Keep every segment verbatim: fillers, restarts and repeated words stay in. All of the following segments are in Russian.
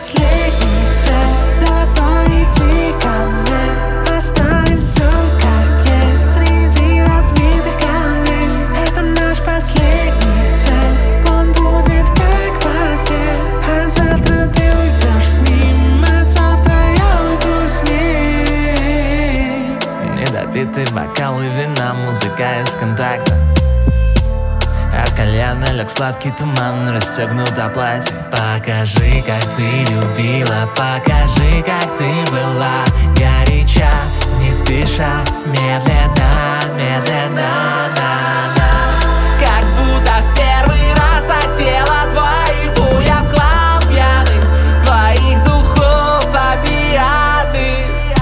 последний секс. Давай иди ко мне, оставим все как есть среди разбитых камней. Это наш последний секс, он будет как во сне. А завтра ты уйдешь с ним, а завтра я уйду с ней. Недопитый бокал и вина, музыка из контакта. От кальяна лег сладкий туман, расстегнуто платье. Покажи, как ты любила, покажи, как ты была горяча, не спеша, медленно, медленно, на, на. Как будто в первый раз от тела твоего я вклал пьяный твоих духов опиаты.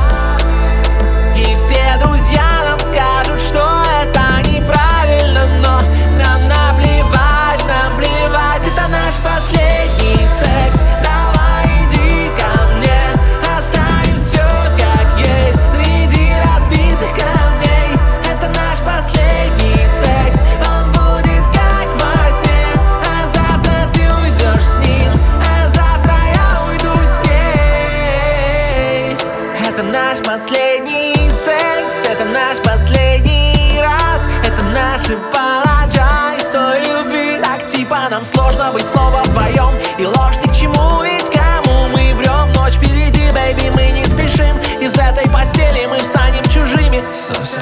И все друзья нам скажут, что это неправильно, но нам наплевать, нам плевать. Это наш последний секс. Давай иди ко мне, оставим все как есть среди разбитых камней. Это наш последний секс, он будет как во сне. А завтра ты уйдешь с ним, а завтра я уйду с ней. Это наш последний секс, это наш последний раз. Это наши apologize той любви. Так типа нам сложно быть снова вдвоем. И ложь ни к чему, ведь кому мы врем. Ночь впереди, бэйби, мы не спешим. Из этой постели мы встанем чужими. Совсем